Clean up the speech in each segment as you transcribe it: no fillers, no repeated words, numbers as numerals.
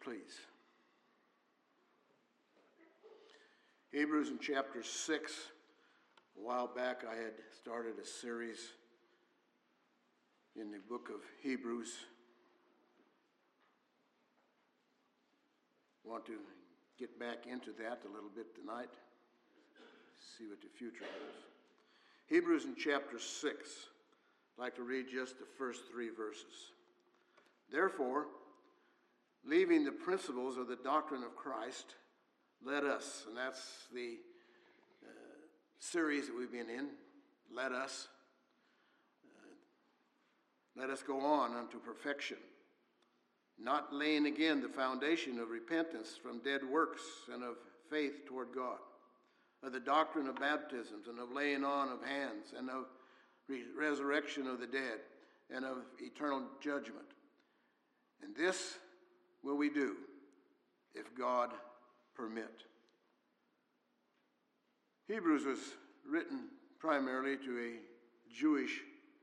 please. Hebrews in chapter 6. A while back I had started a series in the book of Hebrews. I want to get back into that a little bit tonight. See what the future holds. Hebrews in chapter 6. I'd like to read just the first 3 verses. Therefore, leaving the principles of the doctrine of Christ, let us, and that's the series that we've been in, let us go on unto perfection, not laying again the foundation of repentance from dead works and of faith toward God, of the doctrine of baptisms and of laying on of hands and of resurrection of the dead and of eternal judgment. And this will we do if God permit. Hebrews was written primarily to a Jewish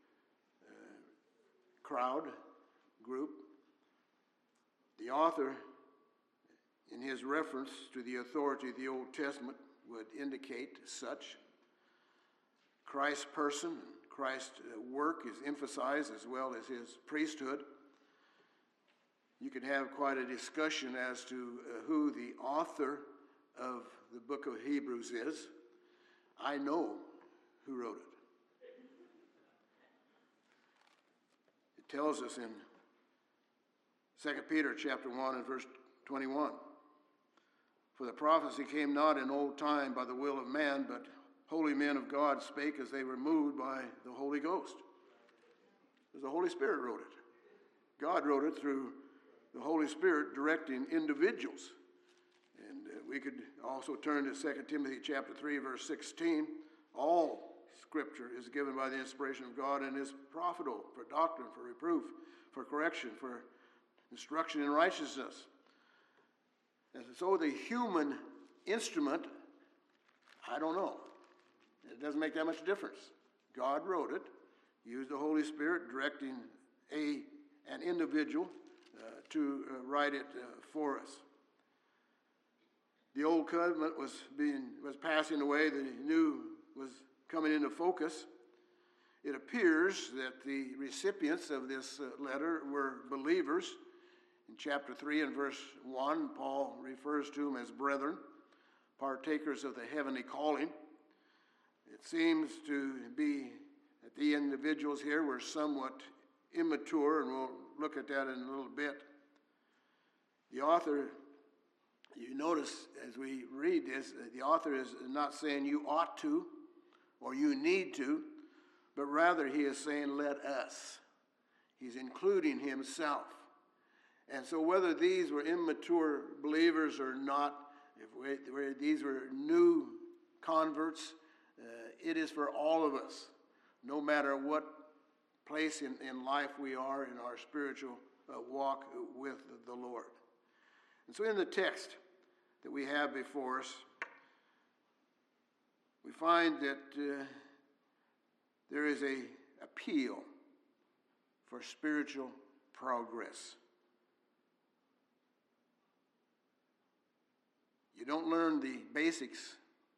group. The author, in his reference to the authority of the Old Testament, would indicate such. Christ's person and Christ's work is emphasized, as well as his priesthood. You could have quite a discussion as to who the author of the book of Hebrews is. I know who wrote it. It tells us in 2 Peter chapter 1 and verse 21, for the prophecy came not in old time by the will of man, but holy men of God spake as they were moved by the Holy Ghost. Because the Holy Spirit wrote it. God wrote it through the Holy Spirit directing individuals. And we could also turn to 2 Timothy chapter 3, verse 16. All Scripture is given by the inspiration of God and is profitable for doctrine, for reproof, for correction, for instruction in righteousness. And so the human instrument, I don't know. It doesn't make that much difference. God wrote it, used the Holy Spirit directing an individual to write it for us. The old covenant was passing away, the new was coming into focus. It appears that the recipients of this letter were believers. In chapter 3 and verse 1, Paul refers to them as brethren, partakers of the heavenly calling. It seems to be that the individuals here were somewhat immature, and we'll look at that in a little bit. The author, you notice as we read this, the author is not saying you ought to or you need to, but rather he is saying let us. He's including himself. And so whether these were immature believers or not, if these were new converts, it is for all of us, no matter what place in life we are in our spiritual walk with the Lord. And so in the text that we have before us, we find that there is an appeal for spiritual progress. You don't learn the basics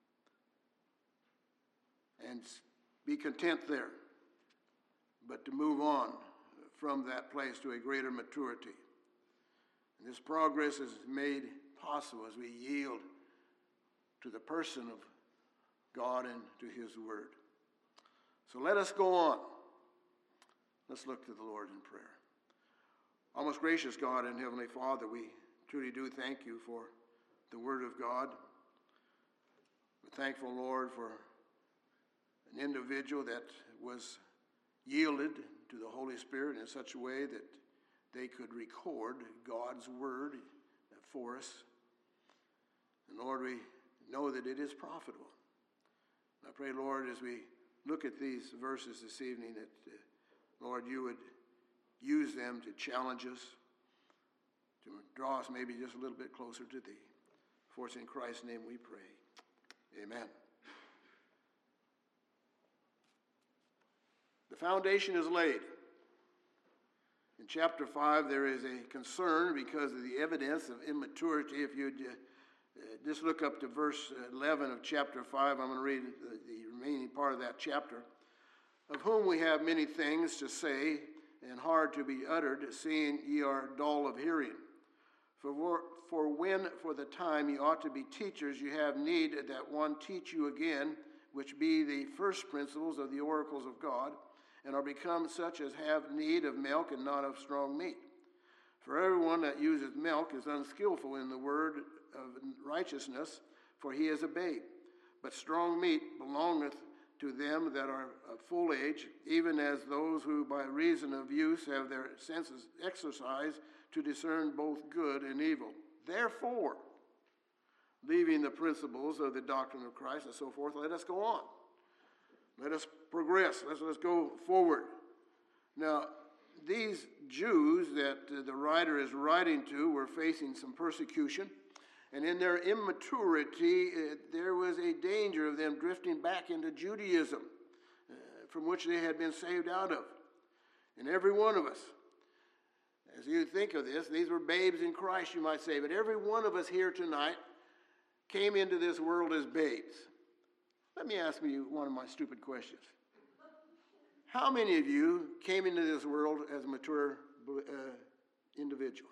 and be content there, but to move on from that place to a greater maturity. And this progress is made possible as we yield to the person of God and to his word. So let us go on. Let's look to the Lord in prayer. Our most gracious God and Heavenly Father, we truly do thank you for the word of God. We're thankful, Lord, for an individual that was yielded to the Holy Spirit in such a way that they could record God's word for us. And Lord, we know that it is profitable. I pray, Lord, as we look at these verses this evening, that, Lord, you would use them to challenge us, to draw us maybe just a little bit closer to thee. For it's in Christ's name we pray. Amen. The foundation is laid. In chapter 5, there is a concern because of the evidence of immaturity. If you just look up to verse 11 of chapter 5, I'm going to read the remaining part of that chapter. Of whom we have many things to say, and hard to be uttered, seeing ye are dull of hearing. For when for the time ye ought to be teachers, you have need that one teach you again, which be the first principles of the oracles of God, and are become such as have need of milk and not of strong meat. For everyone that useth milk is unskillful in the word of righteousness, for he is a babe. But strong meat belongeth to them that are of full age, even as those who by reason of use have their senses exercised to discern both good and evil. Therefore, leaving the principles of the doctrine of Christ and so forth, let us go on. Let us progress. Let's go forward. Now, these Jews that the writer is writing to were facing some persecution. And in their immaturity, there was a danger of them drifting back into Judaism, from which they had been saved out of. And every one of us, as you think of this, these were babes in Christ, you might say, but every one of us here tonight came into this world as babes. Let me ask you one of my stupid questions. How many of you came into this world as a mature individual?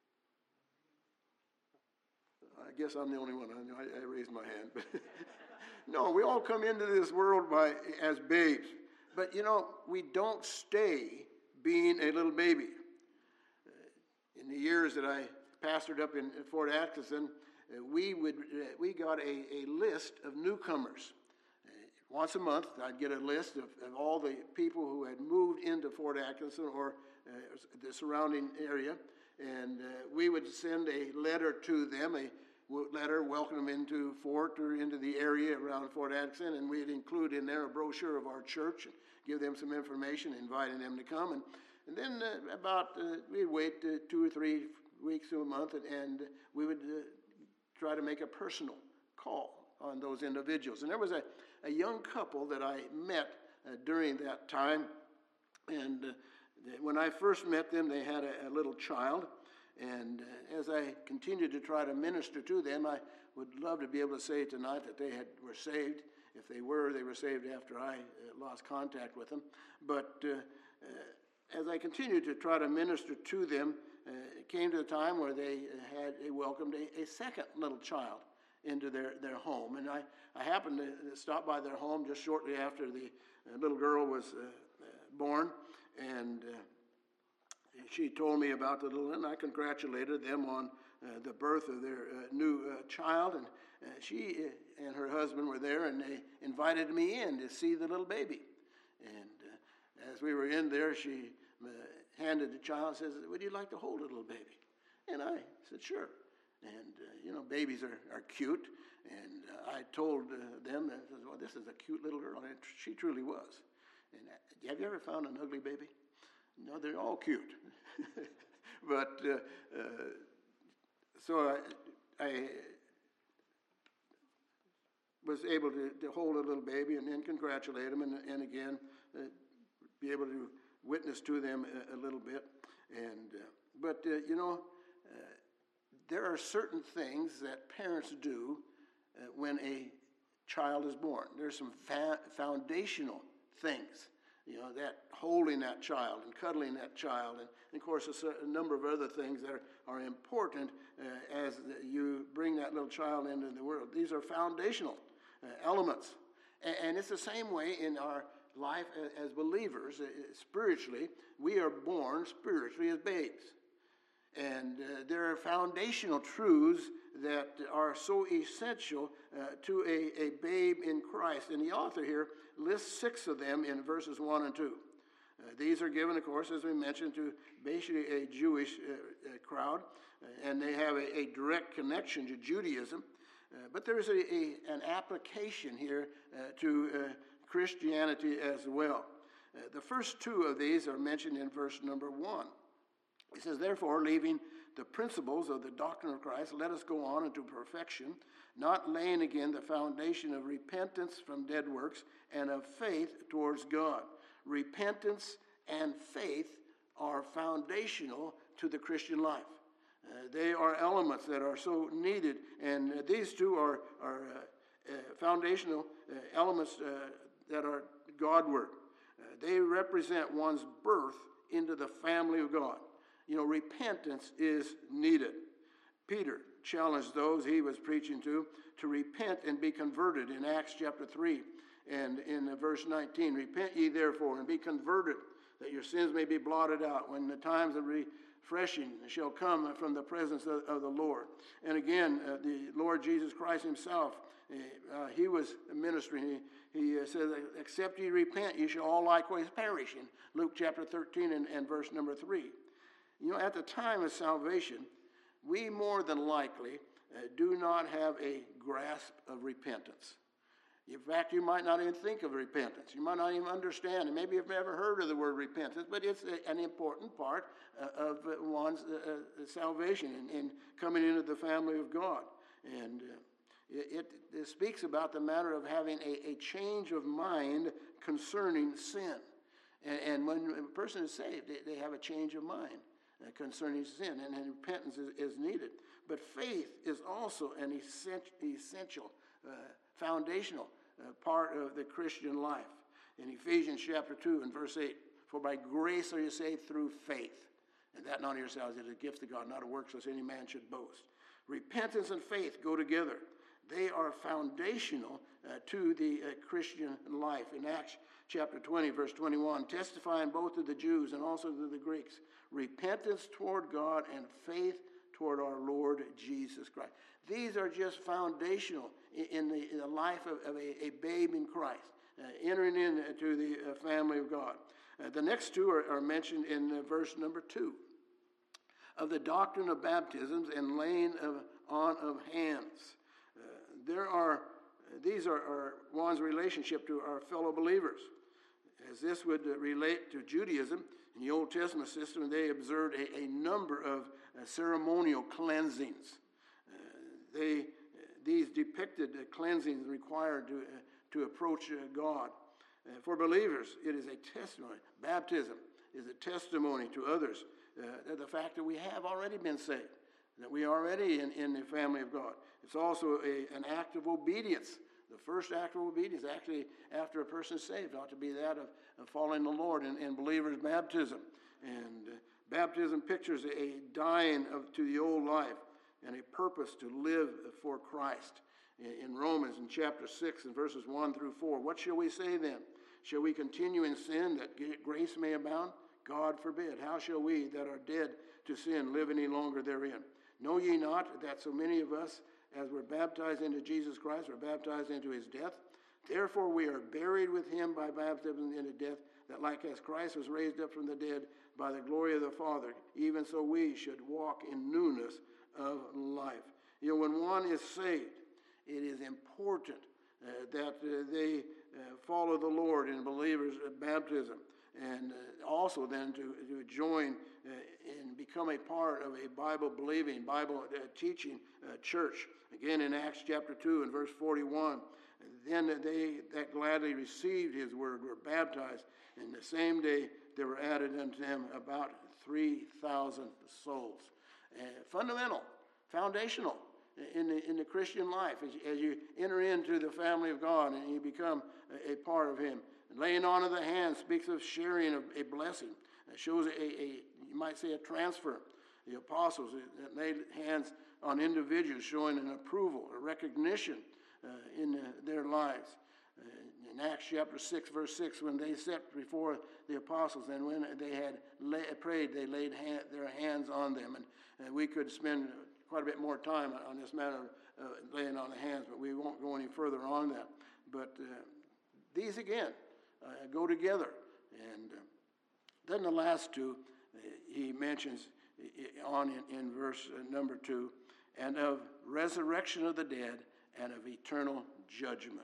I guess I'm the only one. I raised my hand. But no, we all come into this world as babes. But, we don't stay being a little baby. In the years that I pastored up in Fort Atkinson, we got a list of newcomers. Once a month, I'd get a list of all the people who had moved into Fort Atkinson or the surrounding area, and we would send a letter to them, a letter welcoming them into Fort or into the area around Fort Atkinson, and we'd include in there a brochure of our church and give them some information, inviting them to come. And then we'd wait 2 or 3 weeks to a month, and we would try to make a personal call on those individuals. And there was a young couple that I met during that time, and when I first met them, they had a little child. And as I continued to try to minister to them, I would love to be able to say tonight that they were saved. If they were saved after I lost contact with them. But as I continued to try to minister to them, it came to the time where they welcomed a second little child into their home. And I happened to stop by their home just shortly after the little girl was born, and she told me about the little, and I congratulated them on the birth of their new child, and she and her husband were there, and they invited me in to see the little baby. And as we were in there, she handed the child and says, "Would you like to hold a little baby?" And I said, "Sure." And, babies are cute, and I told them that, well, this is a cute little girl, and she truly was. And have you ever found an ugly baby? No, they're all cute. But so I was able to hold a little baby and then congratulate them, and again be able to witness to them a little bit. And but there are certain things that parents do when a child is born. There's some foundational things. That holding that child and cuddling that child, and of course a number of other things that are important as you bring that little child into the world. These are foundational elements. And it's the same way in our life as believers. Spiritually, we are born spiritually as babes. And there are foundational truths that are so essential to a babe in Christ. And the author here lists 6 of them in verses 1 and 2. These are given, of course, as we mentioned, to basically a Jewish crowd, and they have a direct connection to Judaism. But there is an application here to Christianity as well. The first 2 of these are mentioned in verse number 1. He says, "Therefore, leaving the principles of the doctrine of Christ, let us go on into perfection, not laying again the foundation of repentance from dead works and of faith towards God." Repentance and faith are foundational to the Christian life. They are elements that are so needed, and these two are foundational elements that are Godward. They represent one's birth into the family of God. Repentance is needed. Peter challenged those he was preaching to repent and be converted in Acts chapter 3 and in verse 19. Repent ye therefore and be converted, that your sins may be blotted out when the times of refreshing shall come from the presence of the Lord. And again, the Lord Jesus Christ himself, he was ministering. He says, except ye repent, ye shall all likewise perish, in Luke chapter 13 and verse number 3. At the time of salvation, we more than likely do not have a grasp of repentance. In fact, you might not even think of repentance. You might not even understand, and maybe you've never heard of the word repentance, but it's an important part of one's salvation and coming into the family of God. And it speaks about the matter of having a change of mind concerning sin. And when a person is saved, they have a change of mind concerning sin, and repentance is needed. But faith is also an essential, foundational part of the Christian life. In Ephesians chapter 2 and verse 8, for by grace are you saved through faith, and that not of yourselves, it is a gift of God, not of works, lest any man should boast. Repentance and faith go together. They are foundational to the Christian life. In Acts chapter 20, verse 21, testifying both to the Jews and also to the Greeks, repentance toward God and faith toward our Lord Jesus Christ. These are just foundational in the life of a babe in Christ, entering into the family of God. The next two are mentioned in verse number 2, of the doctrine of baptisms and laying on of hands. These are one's relationship to our fellow believers. As this would relate to Judaism, in the Old Testament system, they observed a number of ceremonial cleansings. These depicted cleansings required to approach God. For believers, it is a testimony. Baptism is a testimony to others the fact that we have already been saved, that we are already in the family of God. It's also an act of obedience. The first act of obedience, actually, after a person is saved, ought to be that of following the Lord in believer's baptism. And baptism pictures a dying to the old life and a purpose to live for Christ. In Romans, in chapter 6, and verses 1 through 4, what shall we say then? Shall we continue in sin that grace may abound? God forbid. How shall we that are dead to sin live any longer therein? Know ye not that so many of us, as were baptized into Jesus Christ, were baptized into his death? Therefore we are buried with him by baptism into death, that like as Christ was raised up from the dead by the glory of the Father, even so we should walk in newness of life. When one is saved, it is important that they follow the Lord in believers' baptism, and also then to join and become a part of a Bible-believing, Bible-teaching church. Again, in Acts chapter 2 and verse 41, then they that gladly received his word were baptized, and the same day there were added unto them about 3,000 souls. Fundamental, foundational in the Christian life as you enter into the family of God and you become a part of him. And laying on of the hands speaks of sharing of a blessing. It shows you might say a transfer. The apostles that laid hands on individuals showing an approval, a recognition in their lives. In Acts chapter 6, verse 6, when they sat before the apostles and when they had prayed, they laid their hands on them. And we could spend quite a bit more time on this matter of laying on the hands, but we won't go any further on that. But these, again, go together. And then the last two, he mentions on in verse number 2, and of resurrection of the dead and of eternal judgment.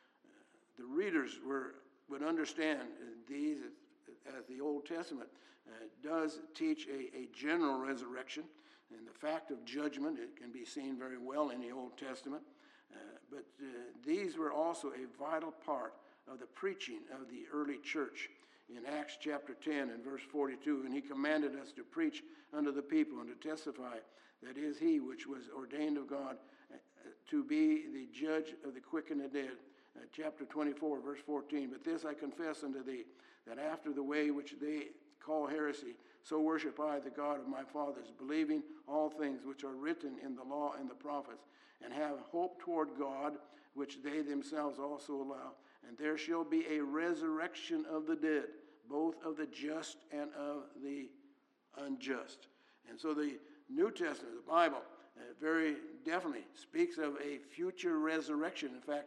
The readers would understand these as the Old Testament does teach a general resurrection, and the fact of judgment, it can be seen very well in the Old Testament. But these were also a vital part of the preaching of the early church. in Acts chapter 10 and verse 42, and he commanded us to preach unto the people and to testify that is he which was ordained of God to be the judge of the quick and the dead. Chapter 24, verse 14, but this I confess unto thee, that after the way which they call heresy, so worship I the God of my fathers, believing all things which are written in the law and the prophets, and have hope toward God, which they themselves also allow. And there shall be a resurrection of the dead, both of the just and of the unjust. And so the New Testament, the Bible, very definitely speaks of a future resurrection. In fact,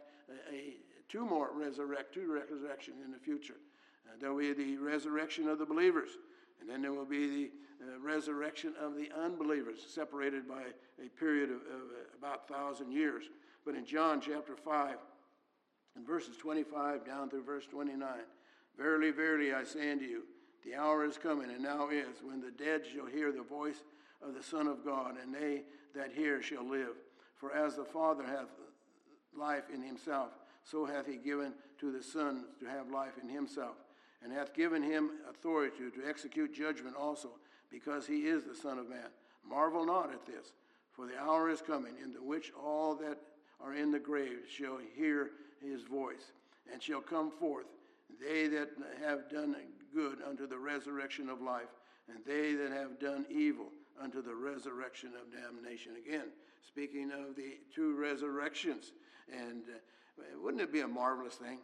two resurrections in the future. There will be the resurrection of the believers, and then there will be the resurrection of the unbelievers, separated by a period of about 1,000 years. But in John chapter 5, in verses 25 down through verse 29, verily, verily, I say unto you, the hour is coming, and now is, when the dead shall hear the voice of the Son of God, and they that hear shall live. For as the Father hath life in himself, so hath he given to the Son to have life in himself, and hath given him authority to execute judgment also, because he is the Son of Man. Marvel not at this, for the hour is coming, in the which all that are in the grave shall hear his voice, and shall come forth, they that have done good unto the resurrection of life, and they that have done evil unto the resurrection of damnation. Again, speaking of the two resurrections. And wouldn't it be a marvelous thing?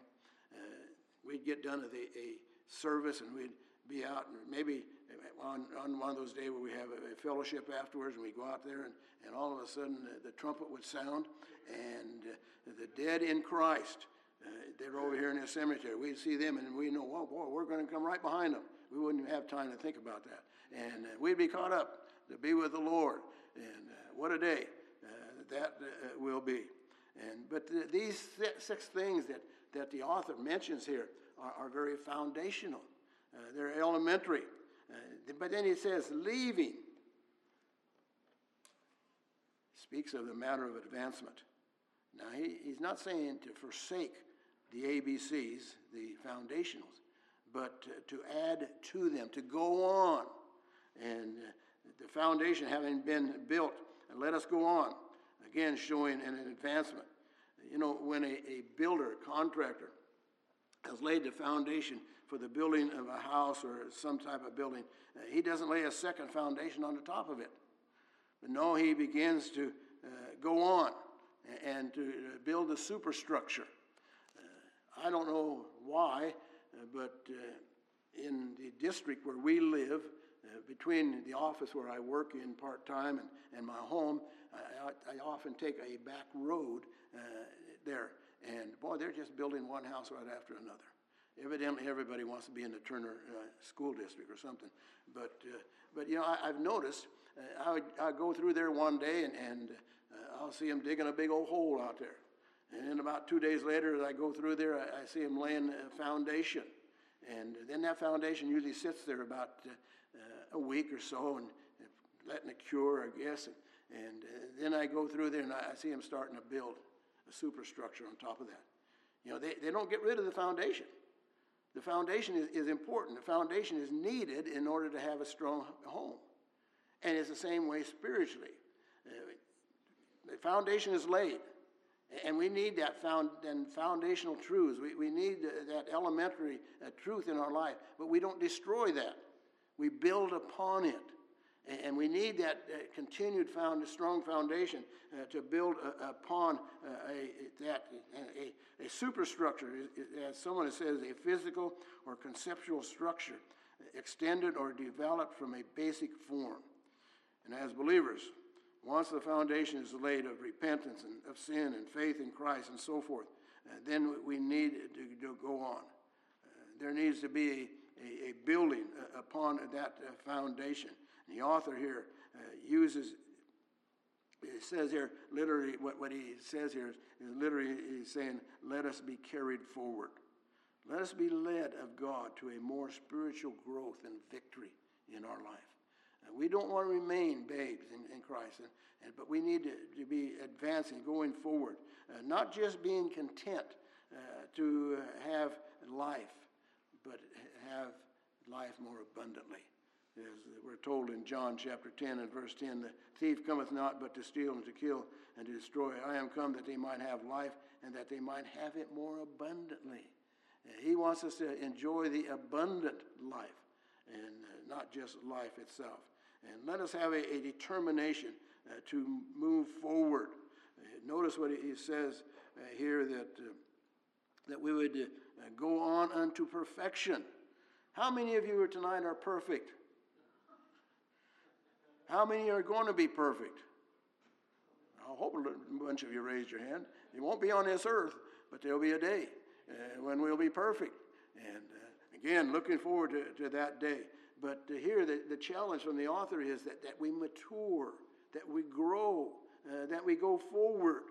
We'd get done at a service, and we'd be out, and maybe on one of those days where we have a fellowship afterwards, and we go out there, and all of a sudden the trumpet would sound, and the dead in Christ, they're over here in the cemetery. We'd see them, and we know, well, boy, we're going to come right behind them. We wouldn't have time to think about that. And we'd be caught up to be with the Lord. And what a day that will be. But these six things that the author mentions here are very foundational. They're elementary. But then he says, leaving, speaks of the matter of advancement. Now, he's not saying to forsake the ABCs, the foundationals, but to add to them, to go on. And the foundation having been built, let us go on. Again, showing an advancement. You know, when a builder, contractor, has laid the foundation for the building of a house or some type of building, he doesn't lay a second foundation on the top of it. But no, he begins to go on and to build a superstructure. I don't know why, but in the district where we live, between the office where I work in part-time and my home, I often take a back road there. And boy, they're just building one house right after another. Evidently, everybody wants to be in the Turner School District or something. But you know, I've noticed, I go through there one day, and I'll see them digging a big old hole out there. And then about 2 days later, as I go through there, I see them laying a foundation. And then that foundation usually sits there about a week or so, and letting it cure, I guess. And then I go through there, and I see them starting to build a superstructure on top of that. You know, they don't get rid of the foundation. The foundation is important. The foundation is needed in order to have a strong home. And it's the same way spiritually. The foundation is laid. And we need that foundational truths. We need that elementary truth in our life. But we don't destroy that. We build upon it. And we need that continued strong foundation to build upon a superstructure, as someone says, a physical or conceptual structure, extended or developed from a basic form. And as believers, once the foundation is laid of repentance and of sin and faith in Christ and so forth, then we need to go on. There needs to be a building upon that foundation. And the author here it says here, literally, what he says here is literally he's saying, let us be carried forward. Let us be led of God to a more spiritual growth and victory in our life. We don't want to remain babes in Christ, but we need to be advancing, going forward, not just being content to have life, but have life more abundantly. As we're told in John chapter 10 and verse 10, the thief cometh not but to steal and to kill and to destroy. I am come that they might have life and that they might have it more abundantly. He wants us to enjoy the abundant life and not just life itself. And let us have a determination to move forward. Notice what he says here, that we would go on unto perfection. How many of you tonight are perfect? How many are going to be perfect? I hope a bunch of you raised your hand. You won't be on this earth, but there'll be a day when we'll be perfect. And again, looking forward to that day. But here the challenge from the author is that we mature, that we grow, that we go forward.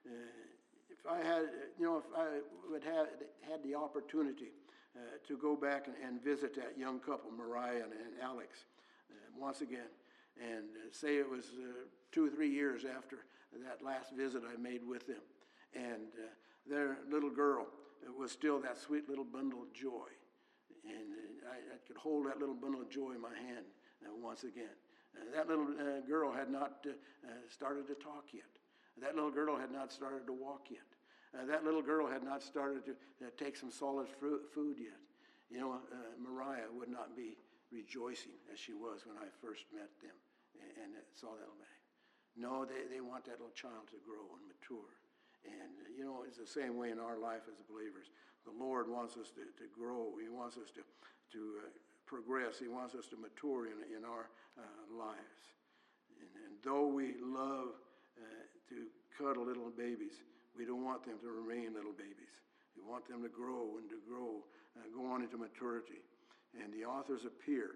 If I would have had the opportunity to go back and visit that young couple, Mariah and Alex, once again, and say it was 2 or 3 years after that last visit I made with them, and their little girl was still that sweet little bundle of joy, and I could hold that little bundle of joy in my hand once again. That little girl had not started to talk yet. That little girl had not started to walk yet. That little girl had not started to take some solid food yet. You know, Mariah would not be rejoicing as she was when I first met them and saw that little baby. No, they want that little child to grow and mature. And, you know, it's the same way in our life as believers. The Lord wants us to grow. He wants us to progress. He wants us to mature in our lives. And though we love to cuddle little babies, we don't want them to remain little babies. We want them to grow and to grow, go on into maturity. And the author's appeal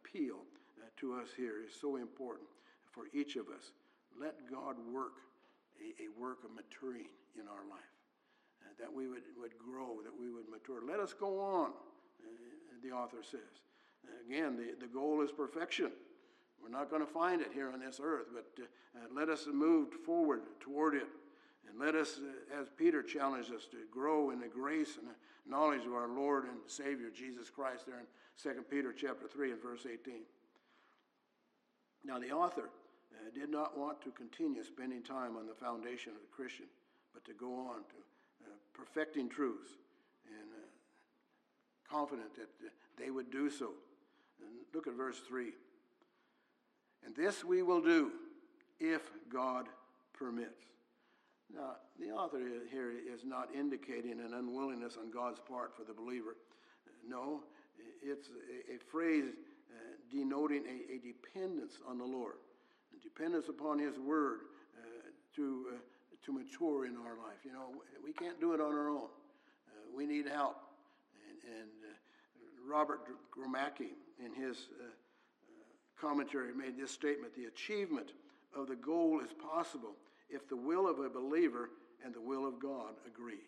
to us here is so important for each of us. Let God work a work of maturing in our life, that we would grow, that we would mature. Let us go on, the author says. Again, the goal is perfection. We're not going to find it here on this earth, but let us move forward toward it. And let us, as Peter challenged us, to grow in the grace and the knowledge of our Lord and Savior, Jesus Christ, there in 2 Peter chapter 3 and verse 18. Now, the author did not want to continue spending time on the foundation of the Christian, but to go on to perfecting truths, and confident that they would do so. And look at verse 3. And this we will do if God permits. Now, the author here is not indicating an unwillingness on God's part for the believer. No, it's a phrase denoting a dependence on the Lord, a dependence upon His Word to mature in our life. You know, we can't do it on our own. We need help. And Robert Gromacki, in his commentary, made this statement: the achievement of the goal is possible if the will of a believer and the will of God agree.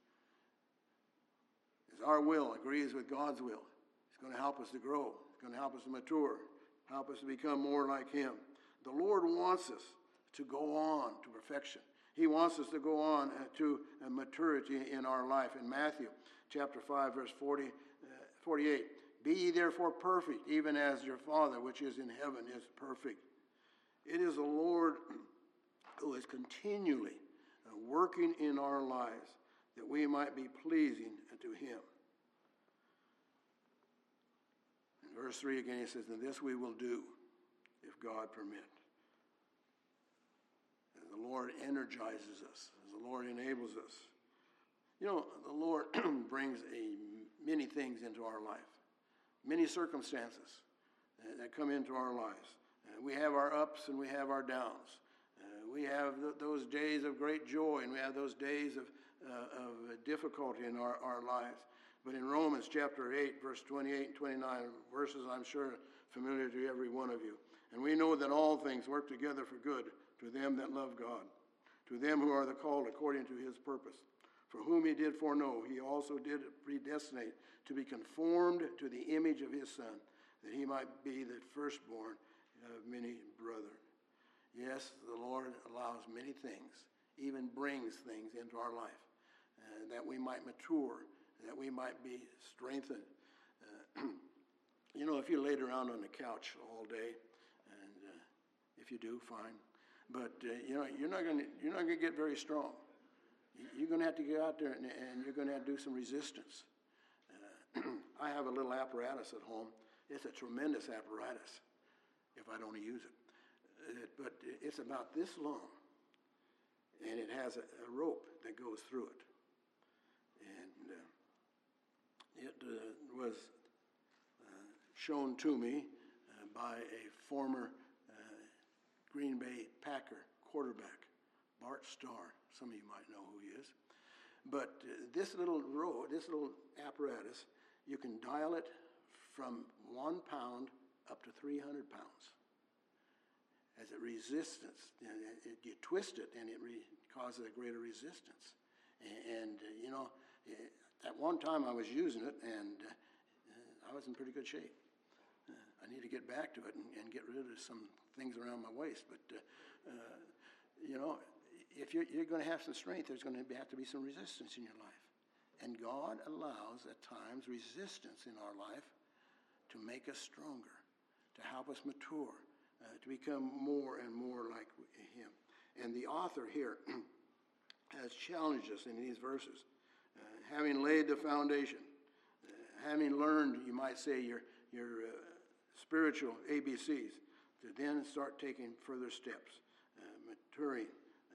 As our will agrees with God's will, it's going to help us to grow. It's going to help us to mature, help us to become more like Him. The Lord wants us to go on to perfection. He wants us to go on to maturity in our life. In Matthew chapter 5, verse 48, be ye therefore perfect, even as your Father which is in heaven is perfect. It is the Lord who is continually working in our lives that we might be pleasing to Him. In verse 3 again, he says, and this we will do if God permit. As the Lord energizes us, as the Lord enables us. You know, the Lord brings many things into our life, many circumstances that come into our lives. We have our ups and we have our downs. We have those days of great joy, and we have those days of difficulty in our lives. But in Romans chapter 8, verse 28 and 29, verses I'm sure familiar to every one of you. And we know that all things work together for good to them that love God, to them who are the called according to His purpose. For whom He did foreknow, He also did predestinate to be conformed to the image of His Son, that He might be the firstborn of many brethren. Yes, the Lord allows many things, even brings things into our life, that we might mature, that we might be strengthened. you know, if you laid around on the couch all day, and if you do, fine. But you know, you're not gonna get very strong. You're gonna have to get out there and you're gonna have to do some resistance. I have a little apparatus at home. It's a tremendous apparatus if I don't use it. But it's about this long, and it has a rope that goes through it. And it was shown to me by a former Green Bay Packer quarterback, Bart Starr. Some of you might know who he is. But this little apparatus, you can dial it from 1 pound up to 300 pounds. As it resistance, you twist it and it causes a greater resistance. And you know, at one time I was using it and I was in pretty good shape. I need to get back to it and get rid of some things around my waist. But you know, if you're going to have some strength, there's going to have to be some resistance in your life. And God allows at times resistance in our life to make us stronger, to help us mature, to become more and more like Him. And the author here has challenged us in these verses. Having laid the foundation, having learned, you might say, your spiritual ABCs, to then start taking further steps, maturing,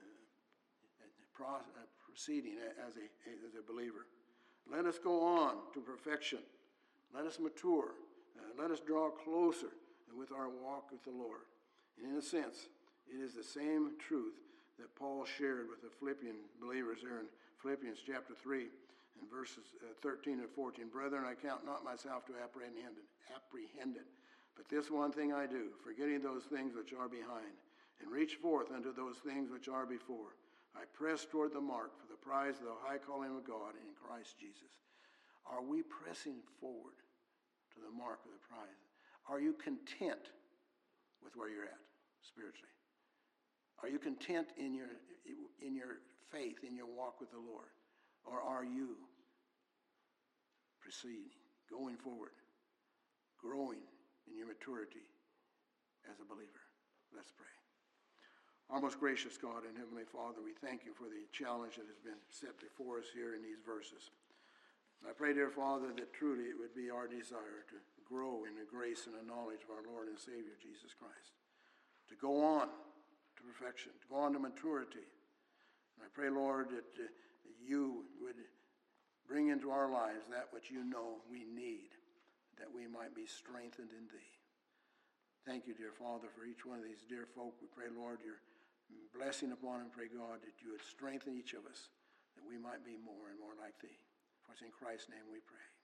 proceeding as a believer. Let us go on to perfection. Let us mature. Let us draw closer with our walk with the Lord. And in a sense, it is the same truth that Paul shared with the Philippian believers there in Philippians chapter 3 and verses 13 and 14. Brethren, I count not myself to apprehended, but this one thing I do, forgetting those things which are behind, and reach forth unto those things which are before. I press toward the mark for the prize of the high calling of God in Christ Jesus. Are we pressing forward to the mark of the prize? Are you content with where you're at spiritually? Are you content in your faith, in your walk with the Lord? Or are you proceeding, going forward, growing in your maturity as a believer? Let's pray. Our most gracious God and Heavenly Father, we thank you for the challenge that has been set before us here in these verses. I pray, dear Father, that truly it would be our desire to grow in the grace and the knowledge of our Lord and Savior, Jesus Christ, to go on to perfection, to go on to maturity. And I pray, Lord, that you would bring into our lives that which you know we need, that we might be strengthened in thee. Thank you, dear Father, for each one of these dear folk. We pray, Lord, your blessing upon them. Pray, God, that you would strengthen each of us, that we might be more and more like thee. For it's in Christ's name we pray.